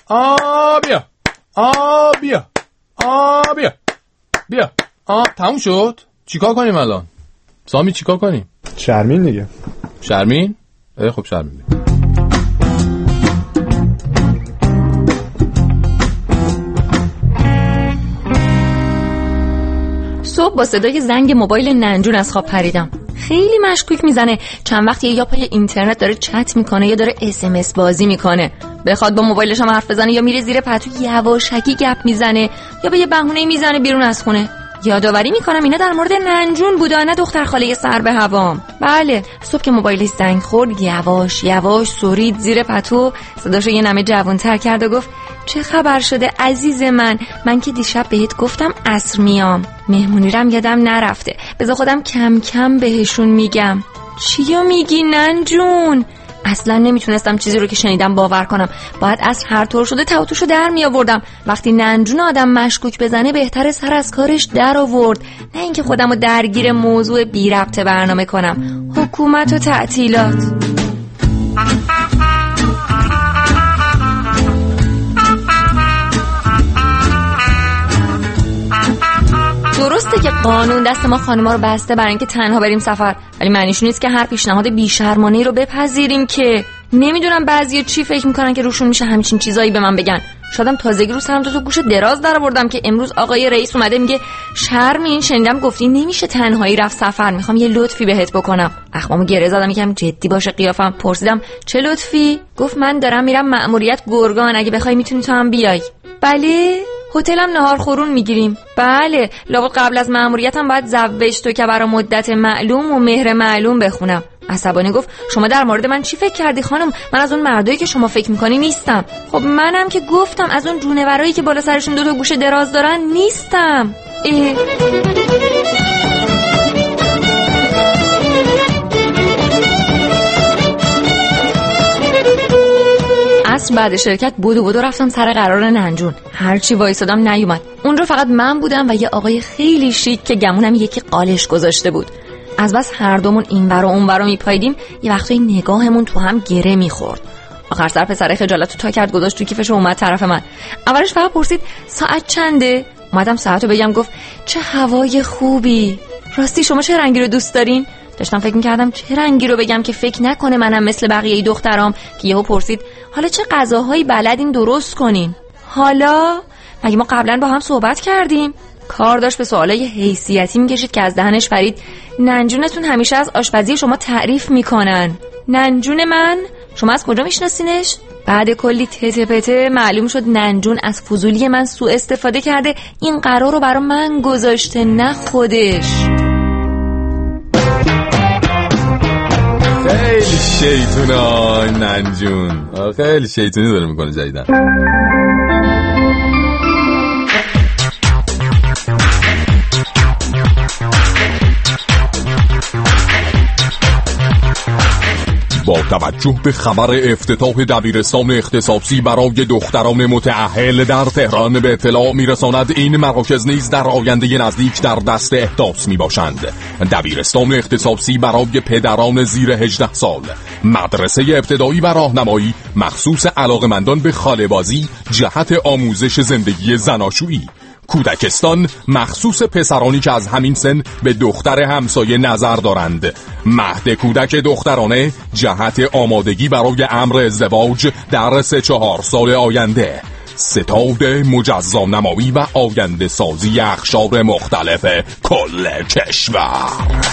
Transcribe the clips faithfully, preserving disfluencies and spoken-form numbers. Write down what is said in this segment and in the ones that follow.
آ بیا آ بیا آ بیا بیا آ تموم شد. چیکار کنیم الان؟ سامی چیکار کنیم؟ شرمین دیگه. شرمین؟ اه خب شرمین. صبح با صدای زنگ موبایل ننجون از خواب پریدم. خیلی مشکوک میزنه. چند وقتی یا پای اینترنت داره چت میکنه یا داره اس ام اس بازی میکنه. بخواد با موبایلش هم حرف بزنه یا میره زیر پتو یواشکی گپ میزنه یا به یه بهونه میزنه بیرون از خونه. یادآوری میکنم اینا در مورد ننجون بوده، نه دختر خاله سر به هوام. بله، صبح که موبایلش زنگ خورد یواش یواش سرید زیر پتو، صداشو یه نمه جوان‌تر کرد و گفت چه خبر شده عزیز من؟ من که دیشب بهت گفتم عصر میام، مهمونی رم یادم نرفته، بذار خودم کم کم بهشون میگم. چیو میگی ننجون؟ اصلا نمیتونستم چیزی رو که شنیدم باور کنم. باید عصر هر طور شده توتوشو در می آوردم. وقتی ننجون آدم مشکوک بزنه بهتره سر از کارش در آورد، نه اینکه خودمو درگیر موضوع بی ربط برنامه کنم. حکومت و تعطیلات. درسته که قانون دست ما خانم‌ها رو بسته برای اینکه تنها بریم سفر، ولی معنیش نیست که هر پیشنهاد بی‌شرمانه‌ای رو بپذیریم. که نمیدونم بعضیا چی فکر میکنن که روشون میشه همچین چیزایی به من بگن. شادم تازگی رو سرم تو گوش دراز در آوردم که امروز آقای رئیس اومده میگه شرمین شنیدم گفتی نمیشه تنهایی رفت سفر، میخوام یه لطفی بهت بکنم. اخمامو گره زدم، یکم جدی باشه قیافم. پرسیدم چه لطفی؟ گفت من دارم میرم مأموریت گرگان، اگه بخوای میتونی تو هم بیای. بله، هتلم نهار خورون میگیریم. بله، لابد قبل از مأموریتم باید زوج تو که برای مدت معلوم و مهر معلوم بخونم. عصبانی گفت شما در مورد من چی فکر کردی خانم؟ من از اون مردایی که شما فکر میکنی نیستم. خب منم که گفتم از اون جونورایی که بالا سرشون دو تا گوش دراز دارن نیستم. اه. عصر بعد شرکت بودو بودو رفتم سر قرار ننجون. هرچی وایسادم نیومد. اون رو فقط من بودم و یه آقای خیلی شیک که گمونم یکی قالش گذاشته بود. از بس هر دومون اینور و اونور رو میپایدیم یه وقتایی نگاهمون تو هم گره میخورد. آخر سر پسره خجالتو تا کرد گذاشت تو کیفش و اومد طرف من. اولش فقط پرسید ساعت چنده؟ اومدم ساعتو بگم، گفت چه هوای خوبی. راستی شما چه رنگی رو دوست دارین؟ داشتم فکر میکردم چه رنگی رو بگم که فکر نکنه منم مثل بقیه دخترام. که یهو پرسید حالا چه غذاهایی بلدین درست کنین؟ حالا مگه ما قبلا با هم صحبت کردیم؟ کار داشت به سوالای حیثیتی میکشید که از دهنش پرید ننجونتون همیشه از آشپزی شما تعریف میکنن. ننجون من؟ شما از کجا میشناسینش؟ بعد کلی تته پته معلوم شد ننجون از فضولی من سوء استفاده کرده، این قرار رو برای من گذاشته نه خودش. خیلی شیطونه ننجون، خیلی شیطونی داره میکنه جدیدن. با توجه به خبر افتتاح دبیرستان اختصاصی برای دختران متأهل در تهران به اطلاع میرساند این مراکز نیز در آینده نزدیک در دست احداث می باشند. دبیرستان اختصاصی برای پدران زیر هجده سال، مدرسه ابتدایی و راهنمایی مخصوص علاقمندان به خاله‌بازی جهت آموزش زندگی زناشویی، کودکستان مخصوص پسرانی که از همین سن به دختر همسایه نظر دارند، مهد کودک دخترانه جهت آمادگی برای امر ازدواج در سه چهار سال آینده، ستاد مجزا نمایی و آینده سازی اقشار مختلف کل کشور.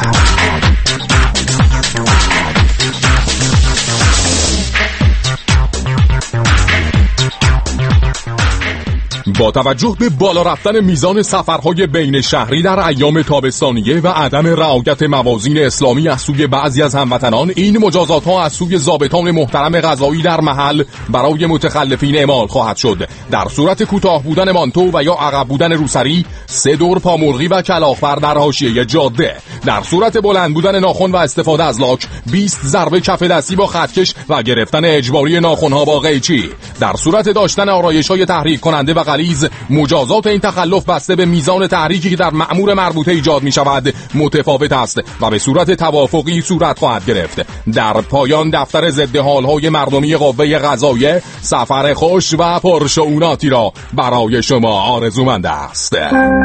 با توجه به بالا رفتن میزان سفرهای بین شهری در ایام تابستانیه و عدم رعایت موازین اسلامی از سوی بعضی از هموطنان، این مجازات ها از سوی ضابطان محترم قضایی در محل برای متخلفین اعمال خواهد شد. در صورت کوتاه بودن مانتو و یا عقب بودن روسری، سه دور پامرغی و کلاغ‌بر در حاشیه جاده. در صورت بلند بودن ناخن و استفاده از لاک، بیست ضربه کف دستی با خطکش و گرفتن اجباری ناخن‌ها با قیچی. در صورت داشتن آرایش‌های تحریک کننده و غلیظ نیز مجازات این تخلف بسته به میزان تحریکی که در مأمور مربوطه ایجاد می شود متفاوت است و به صورت توافقی صورت خواهد گرفت. در پایان دفتر ضد حالهای مردمی قوه قضاییه سفر خوش و پرشؤوناتی را برای شما آرزومند است.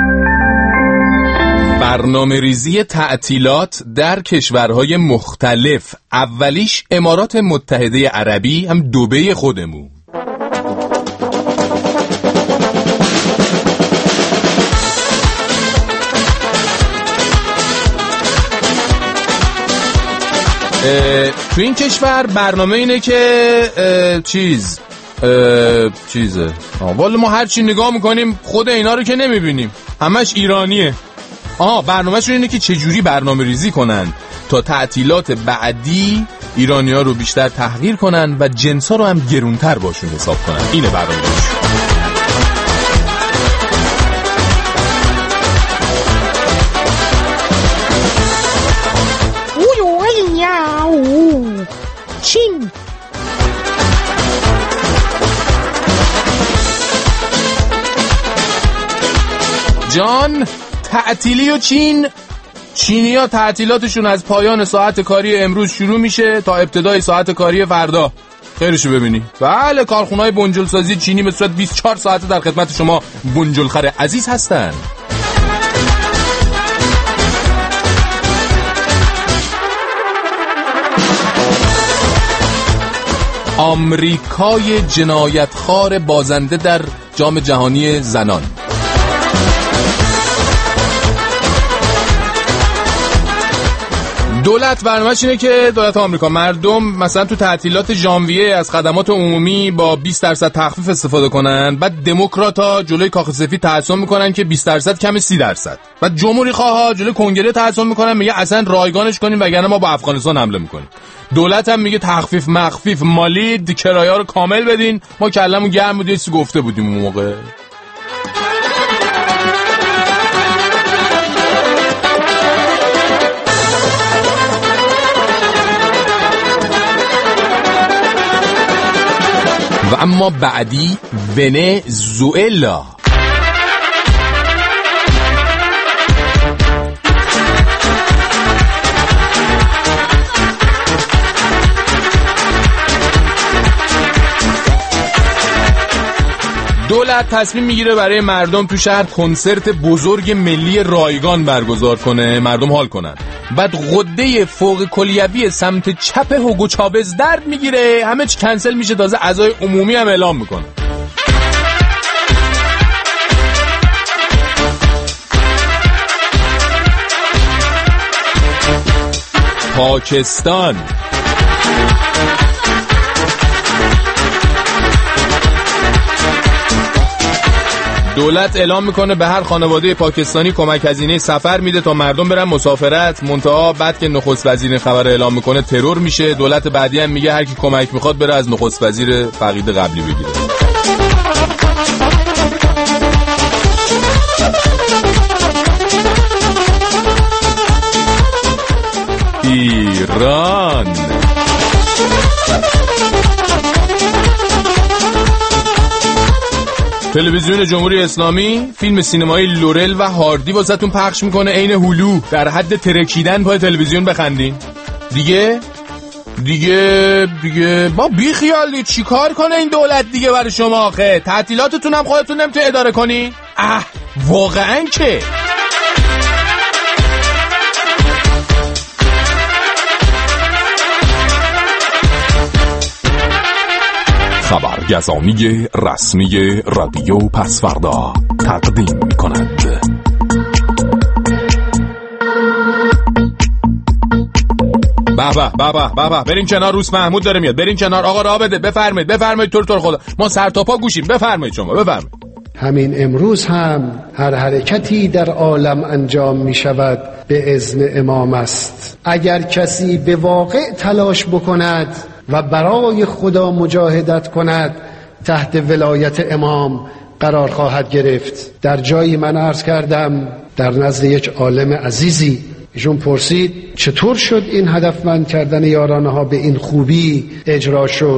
برنامه ریزی تعطیلات در کشورهای مختلف، اولیش امارات متحده عربی، هم دبی خودمون. تو این کشور برنامه اینه که چیز چیزه والا ما هر چی نگاه میکنیم خود اینا رو که نمیبینیم، همش ایرانیه. آها برنامه‌شون اینه که چجوری برنامه ریزی کنن تا تعطیلات بعدی ایرانی ها رو بیشتر تحقیر کنن و جنسا رو هم گرونتر باشون حساب کنن. اینه برنامه ریزی. چین جان تعطیلی و چین. چینی ها تعطیلاتشون از پایان ساعت کاری امروز شروع میشه تا ابتدای ساعت کاری فردا. خیرشو ببینی. بله کارخونه‌های بنجل سازی چینی به صورت بیست و چهار ساعته در خدمت شما بنجلخر عزیز هستن. آمریکای جنایتخوار بازنده در جام جهانی زنان. دولت برنامه‌اش اینه که دولت آمریکا مردم مثلا تو تعطیلات ژانویه از خدمات عمومی با بیست درصد تخفیف استفاده کنن، بعد دموکرات‌ها جلوی کاخ سفید تعصب میکنن که بیست درصد کم سی درصد، بعد جمهوری خواها جلوی کنگره تعصب میکنن میگه اصلا رایگانش کنیم وگرنه ما با افغانستان حمله میکنیم. دولت هم میگه تخفیف مخفیف مالی، کرایه‌ها رو کامل بدین. ما کلمون گرم بود، یه چیزی گفته بودیم اون موقع. و اما بعدی ونزوئلا. دولت تصمیم میگیره برای مردم تو شهر کنسرت بزرگ ملی رایگان برگزار کنه، مردم حال کنن. بعد غده فوق کلیوی سمت چپ هوگو چاوز درد میگیره، همه چی کنسل میشه، تازه اعضای عمومی هم اعلام میکنه. پاکستان. دولت اعلام میکنه به هر خانواده پاکستانی کمک هزینه سفر میده تا مردم برن مسافرت. منتها بعد که نخست وزیر خبر اعلام میکنه ترور میشه. دولت بعدی هم میگه هر کی کمک میخواد بره از نخست وزیر فقید قبلی بگیره. ایران. تلویزیون جمهوری اسلامی فیلم سینمایی لورل و هاردی واسهتون پخش میکنه، عین هلو، در حد ترکیدن پای تلویزیون بخندین. دیگه دیگه دیگه با بی خیالی چی کار کنه این دولت دیگه برای شما آخه؟ تعطیلاتتون هم خودتون نمیتونی اداره کنی؟ اه واقعا که خبرگزانی رسمی رادیو پسوردا تقدیم کند. بابا بابا بابا برین کنار، روس محمود داره میاد، برین کنار. آقا راه بده، بفرمایید بفرمایید، طور طور خدا ما سر تا پا گوشیم، بفرمایید شما بفرمایید. همین امروز هم هر حرکتی در عالم انجام می شود به اذن امام است. اگر کسی به واقع تلاش بکند و برای خدا مجاهدت کند تحت ولایت امام قرار خواهد گرفت. در جایی من عرض کردم در نزد یک عالم عزیزی، ایشون پرسید چطور شد این هدفمند کردن یارانه ها به این خوبی اجرا شد؟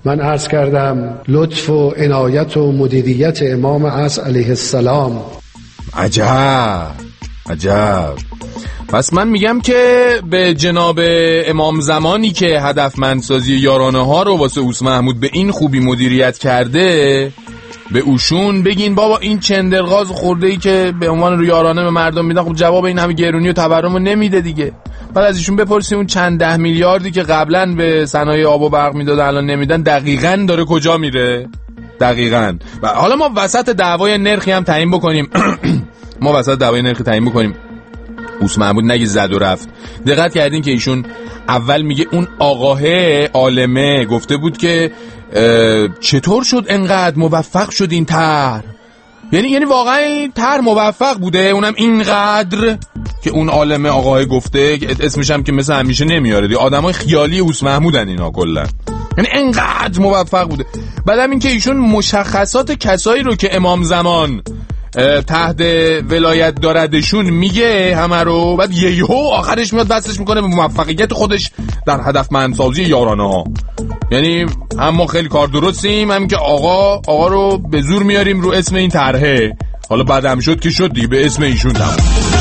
من عرض کردم لطف و عنایت و مدیریت امام عصر علیه السلام. عجب عجب. پس من میگم که به جناب امام زمانی که هدفمندسازی یارانه ها رو واسه اوس محمود به این خوبی مدیریت کرده، به اوشون بگین بابا این چندرغاز خورده ای که به عنوان رو یارانه به مردم میدن، خب جواب این همه گرونی و تورم رو نمیده دیگه. بعد از ایشون بپرسیم اون چند ده میلیاردی که قبلا به صنایع آب و برق میدادن الان نمیدن دقیقاً داره کجا میره؟ دقیقاً. و حالا ما وسط دعوای نرخی هم تعیین بکنیم ما وسط دعوای نرخی تعیین بکنیم اوس محمود نگی زد و رفت. دقت کردین که ایشون اول میگه اون آقاه عالمه گفته بود که چطور شد انقدر موفق شد این طرح؟ یعنی یعنی واقعا این طرح موفق بوده، اونم اینقدر که اون عالمه آقاه گفته، اسمش هم که مثل همیشه نمیاره دی، آدمای خیالی اوس محمودن اینا کلا، یعنی اینقدر موفق بوده. بعدم این که ایشون مشخصات کسایی رو که امام زمان تحت ولایت داردشون میگه همه رو، بعد یهو آخرش میاد دستش میکنه به موفقیت خودش در هدفمندسازی یارانه ها. یعنی هم ما خیلی کار درستیم، هم که آقا آقا رو به زور میاریم رو اسم این طرحه. حالا بعدم شد که شد دیگه، به اسم ایشون تمام.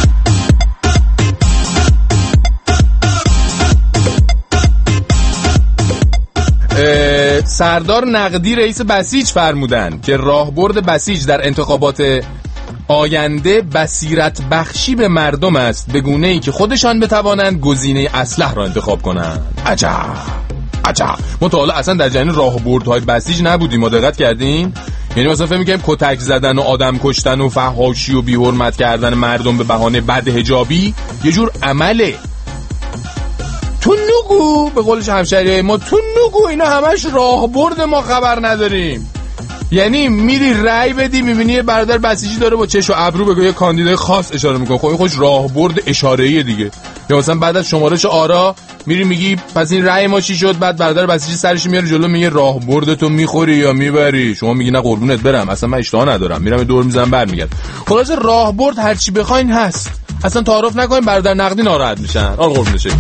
سردار نقدی رئیس بسیج فرمودن که راهبرد بسیج در انتخابات آینده بصیرت بخشی به مردم است، به گونه‌ای که خودشان بتوانند گزینه اصلح را انتخاب کنند. عجب عجب. ما تا حالا اصلا در جریان راهبردهای بسیج نبودیم، ما دقت کردین؟ یعنی مثلا فکر می‌کنیم کتک زدن و آدم کشتن و فحاشی و بی‌حرمت کردن مردم به بهانه بدحجابی یه جور عمله. تو نگو، به قول همشهریای ما، تو نگو اینا همش راهبرد، ما خبر نداریم. یعنی میری رأی بدی میبینی یه برادر بسیجی داره با چش و ابرو به یه کاندیدای خاص اشاره میکنه، خب این خوش راهبرد اشاره‌ای دیگه. یا مثلا بعد از شمارش آرا میری میگی پس این رأی ما چی شد، بعد برادر بسیجی سرش میاره جلو میگه راهبردتو میخوری یا میبری، شما میگی نه قربونت برم اصلا من اشتها ندارم، میرم دور میزنم برمیگردم. خلاص راهبرد هر چی بخواین هست، اصلا تعارف نکنین برادر نقدی ناراحت میشن. آل قربون شکل.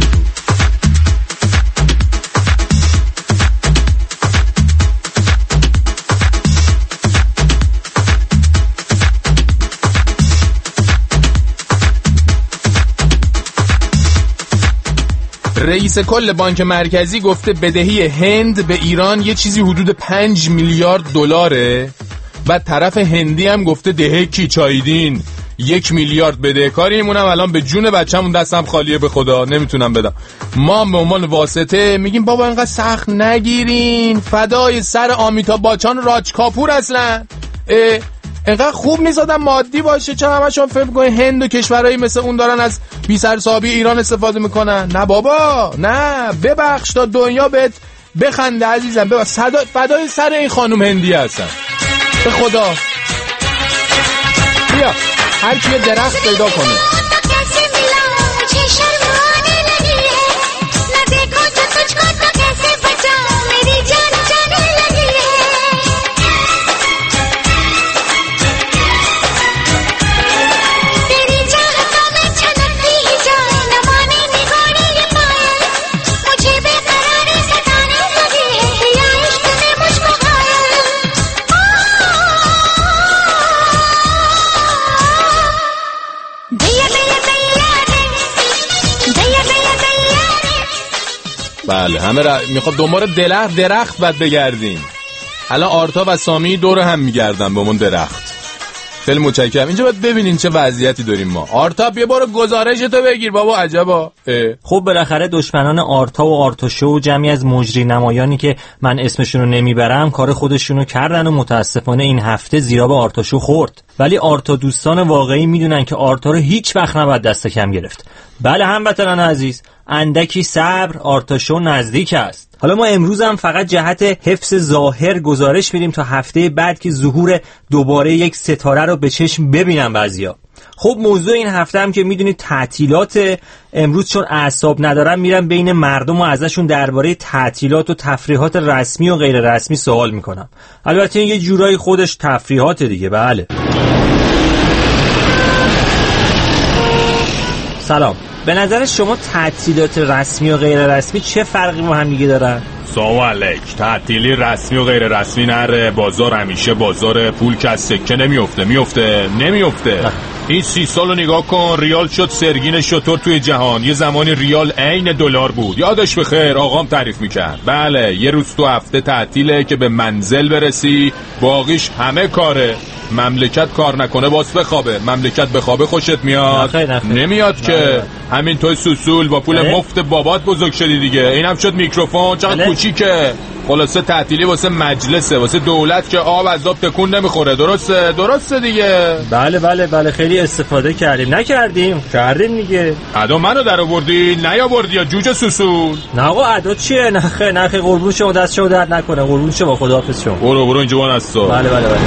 رئیس کل بانک مرکزی گفته بدهی هند به ایران یه چیزی حدود پنج میلیارد دلاره. بعد طرف هندی هم گفته دهه کی چاییدین، یک میلیارد بدهکاریم، اونم الان به جون بچه‌مون دستم خالیه به خدا نمیتونم بدم. ما به عنوان واسطه میگیم بابا اینقدر سخت نگیرین، فدای سر آمیتا باچان راج کاپور اصلا اینقدر خوب نیست آدم مادی باشه. چرا همشون فکر می‌کنن هند و کشورهایی مثل اون دارن از بی سر صابی ایران استفاده میکنن؟ نه بابا نه، ببخش تا دنیا بهت بخنده عزیزم، ببخش فدای سر این خانم هندی هستن به خدا. بیا هر کی درخت پیدا کنه. بله همه را میخواد دنبال درخت درخت بعد بگردیم. الان آرتا و سامی دور هم میگردن به اون درخت. خیلی متشکرم. اینجا باید ببینین چه وضعیتی داریم ما. آرتا بیا برو گزارشتو بگیر بابا. عجبا. خب بالاخره دشمنان آرتا و آرتاشو و جمعی از مجری نمایانی که من اسمشون رو نمیبرم کار خودشونو کردن و متاسفانه این هفته زیرا به آرتاشو خورد. ولی آرتا دوستان واقعی میدونن که آرتا رو هیچ وقت نباید دست کم گرفت. بله هموطنان عزیز، اندکی صبر، آرتاشو نزدیک است. حالا ما امروز هم فقط جهت حفظ ظاهر گزارش میدیم تا هفته بعد که ظهور دوباره یک ستاره رو به چشم ببینن بعضیا. خب موضوع این هفته هم که میدونید تعطیلات، امروز چون اعصاب ندارم میرم بین مردم و ازشون درباره تعطیلات و تفریحات رسمی و غیر رسمی سوال میکنم. البته این یه جورایی خودش تفریحات دیگه. بله سلام، به نظر شما تعطیلات رسمی و غیر رسمی چه فرقی با هم دیگه دارن؟ سلام علیک. تعطیلی رسمی و غیر رسمی نره. بازار همیشه بازار. پول که از سکه نمیفته. میفته نمیفته. این سی سالو نگاه کن. ریال شد سرگین شطور توی جهان. یه زمانی ریال عین دلار بود. یادش بخیر آقام تعریف میکرد. بله یه روز تو هفته تعطیله که به منزل برسی، باقیش همه کاره. مملکت کار نکنه باز بخوابه. مملکت بخوابه خوشت میاد؟ نخیر نخیر. نمیاد نه که نه. همین توی سوسول با پول نه. مفت بابات بزرگ شدی دیگه. اینم شد میکروفون چقدر کوچیکه. خلاصه تعطیلی واسه مجلسه، واسه دولت که آب از آب تکون نمیخوره. درسته درسته دیگه. بله بله بله خیلی استفاده کردیم. نکردیم کردیم دیگه. ادا منو در آوردی نیاوردی یا جوجه سوسول؟ نه آقا ادا چیه؟ نخه نخه قربون شما دست شما درد نکنه. قربون شما خداحافظ شما. برو برو اینجا وان هستو. بله بله بله.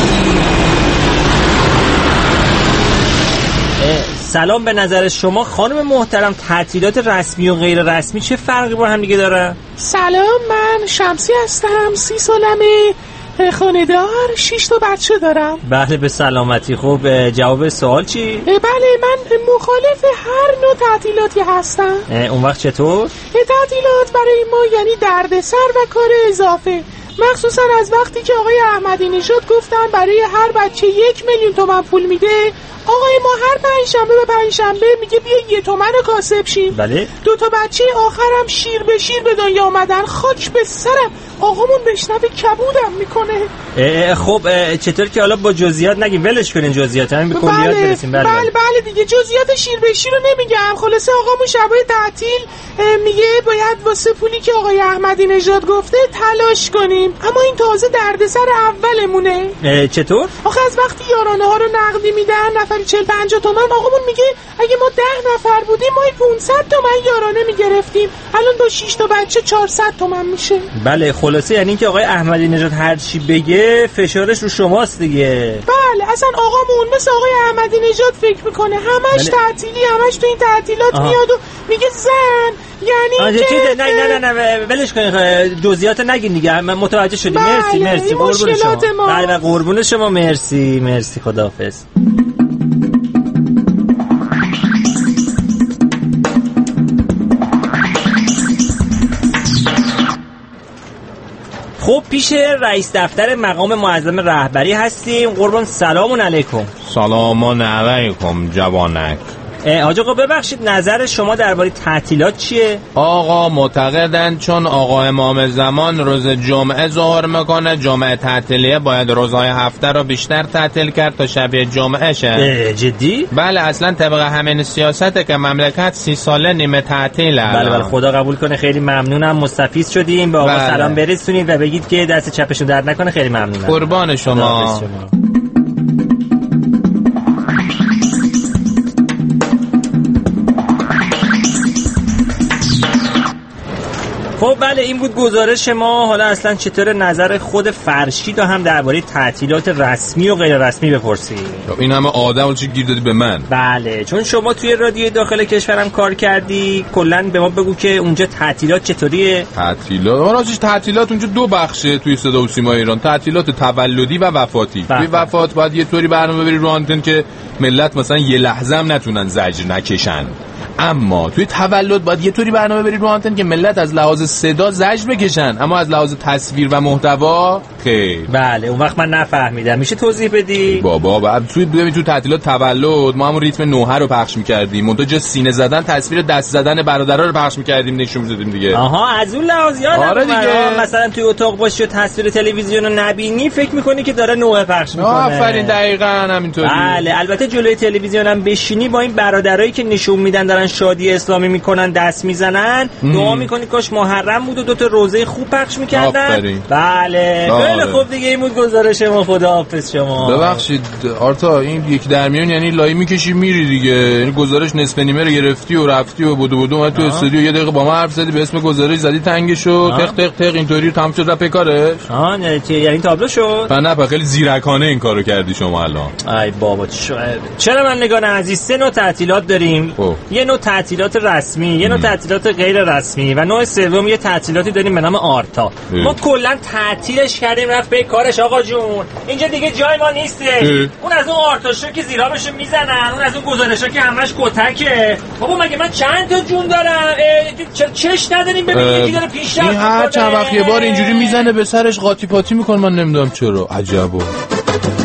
سلام، به نظر شما خانم محترم تعطیلات رسمی و غیر رسمی چه فرقی با هم دیگه داره؟ سلام، من شمسی هستم، سی سالمه، خانه‌دار، شش تا بچه دارم. بله به سلامتی. خب جواب سوال چی؟ بله من مخالف هر نوع تعطیلاتی هستم. اون وقت چطور؟ تعطیلات برای ما یعنی دردسر و کار اضافه، مخصوصا از وقتی که آقای احمدی نژاد گفتن برای هر بچه یک میلیون تومان پول میده. آقای ما هر پنجشنبه به پنجشنبه میگه بیا یه تومن کاسب شیم. بله. دو تا بچه آخرم شیر به شیر به دنیا آمدن. خاک به سرم آقامون بشنوه کبودم میکنه. خب چطور که حالا با جزئیات نگیم، ولش کنین جزئیات، همین به کلیات برسیم. بله بله بله دیگه جزئیات شیر به شیر رو نمیگم. خلاصه آقامون شبای تعطیل میگه باید واسه پولی که آقای احمدی نژاد گفته تلاش کنیم، اما این تازه دردسر اولمونه. چطور؟ آخه از وقتی یارانه ها رو نقدی میدن نفری چهل پنجاه تومن، آقامون میگه اگه ما ده نفر بودیم ما پانصد تومن یارانه میگرفتیم، الان با شش تا بچه چهارصد تومن میشه. بله خلاصه یعنی که آقای احمدی نژاد هر چی بگه فشارش رو شماست دیگه. بله اصلا آقامون مثل آقای احمدی نژاد فکر میکنه، همش بله. تعطیلی، همش تو این تعطیلات آها. میاد و میگه زن یعنی که چیزه. نه نه نه نه ولش کنید، جزئیات نگین دیگه. من متوجه شدم. بله. مرسی مرسی قربون شما. بله قربون شما. مرسی مرسی خداحافظ. خب پیش رئیس دفتر مقام معظم رهبری هستیم. قربان سلام علیکم. سلام علیکم جوانک. حاج آقا ببخشید نظر شما درباره تعطیلات چیه؟ آقا معتقدن چون آقا امام زمان روز جمعه ظهر میکنه، جمعه تعطیلیه، باید روزهای هفته رو بیشتر تعطیل کرد تا شبیه جمعه شه. جدی؟ بله اصلا طبق همین سیاسته که مملکت سی ساله نیمه تعطیله. بله بله خدا قبول کنه. خیلی ممنونم، مستفید شدیم. به آقا بله. سلام برسونید و بگید که دست چپشون درد نکنه. خیلی ممنونم. قربان شما. خب بله این بود گزارش ما. حالا اصلا چطور نظر خود فرشید و هم درباره تعطیلات رسمی و غیر رسمی بپرسید؟ این همه آدم چی گیر دادی به من؟ بله چون شما توی رادیو داخل کشورم کار کردی، کلا به ما بگو که اونجا تعطیلات چطوریه؟ تعطیلات راستش تعطیلات اونجا دو بخشه توی صدا و سیما ایران، تعطیلات تولدی و وفاتی. توی وفات باید یه طوری برنامه بری رو آنتن که ملت مثلا یه لحظه هم نتونن زجر نکشن، اما توی تولد باید یه طوری برنامه بری رو آنتن که ملت از لحاظ صدا زجر بکشن، اما از لحاظ تصویر و محتوا خیر. بله اون وقت من نفهمیدم، میشه توضیح بدی؟ بابا بعد توی ببین تو تعطیلات تولد ما همون ریتم نوحه رو پخش می‌کردیم، منتها جا سینه زدن تصویر دست زدن برادرها رو پخش می‌کردیم، نشون می‌دادیم دیگه. آها از اون لحاظ یادم آره دیگه. مثلا توی اتاق باشی و تصویر تلویزیون رو نبینی فکر می‌کنی که داره نوحه پخش می‌کنه. آفرین دقیقاً همینطوری. بله البته جلوی تلویزیون هم بشینی با این برادرایی که نشون میدن دارن شادی اسلامی میکنن دست میزنن، دعا میکنی کاش محرم بود و دو تا روزه خوب پخش میکردن. بله خیلی خوب دیگه این بود گزارش ما. خداحافظ شما. ببخشید آرتا این یک درمیان یعنی لای میکشی میری دیگه، یعنی گزارش نصف نیمه رو گرفتی و رفتی و بودو بودو اومد تو استودیو یه دقیقه با ما حرف زدی به اسم گزارش زدی تنگشو تق تق تق اینطوری تمام شد رفت کارش. آها نه چه یعنی تابلو شد؟ نه خیلی زیرکانه این کارو کردی شما الان. ای بابا چرا من نگاه عزیز سه نوع تعطیلات داریم. خوب. یه نوع تعطیلات رسمی، یه نوع تعطیلات غیر رسمی و نوع سوم یه تعطیلاتی داریم به نام آرتا. اه. ما کلا تعطیلش کردیم زدیم رفت به کارش. آقا جون اینجا دیگه جای ما نیسته. اون از اون آرتاشو که زیرابشو میزنن، اون از اون گزارشا که همش کتکه. بابا مگه من چند تا جون دارم؟ چرا چش نداریم ببینیم یکی داره پیشرفت میکنه؟ این هر چند وقت یه بار اینجوری میزنه به سرش قاطی پاتی میکنه، من نمیدونم چرا. عجبا.